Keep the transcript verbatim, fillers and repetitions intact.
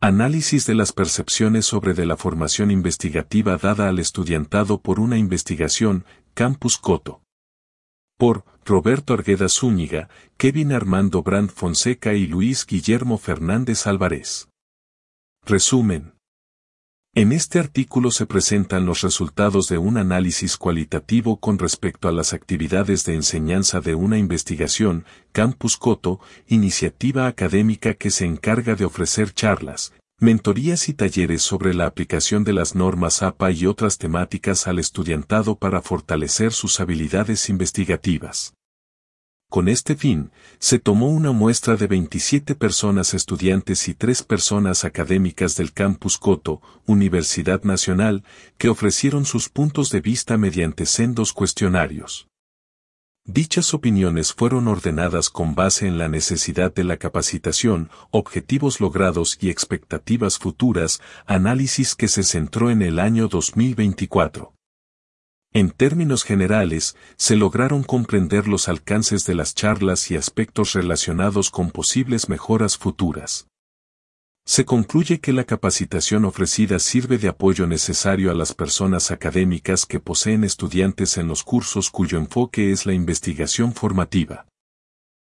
Análisis de las percepciones sobre de la formación investigativa dada al estudiantado por una investigación, Campus Coto. Por Roberto Argueda Zúñiga, Kevin Armando Brandt Fonseca y Luis Guillermo Fernández Álvarez. Resumen. En este artículo se presentan los resultados de un análisis cualitativo con respecto a las actividades de enseñanza de una investigación, Campus Coto, iniciativa académica que se encarga de ofrecer charlas, mentorías y talleres sobre la aplicación de las normas A P A y otras temáticas al estudiantado para fortalecer sus habilidades investigativas. Con este fin, se tomó una muestra de veintisiete personas estudiantes y tres personas académicas del Campus Coto, Universidad Nacional, que ofrecieron sus puntos de vista mediante sendos cuestionarios. Dichas opiniones fueron ordenadas con base en la necesidad de la capacitación, objetivos logrados y expectativas futuras, análisis que se centró en el año dos mil veinticuatro. En términos generales, se lograron comprender los alcances de las charlas y aspectos relacionados con posibles mejoras futuras. Se concluye que la capacitación ofrecida sirve de apoyo necesario a las personas académicas que poseen estudiantes en los cursos cuyo enfoque es la investigación formativa.